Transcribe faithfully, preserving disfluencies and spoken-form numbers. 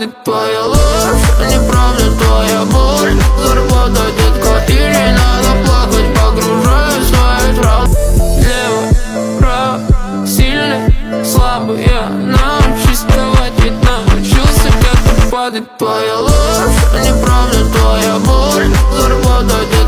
падает твоя ложь, неправда твоя боль. Зарплата, детка, и не надо плакать. Погружаю свою травму. Левый, правый, сильный, слабый. Я научусь вставать, ведь научился, как падает твоя ложь, неправда твоя боль. Зарплата, детка.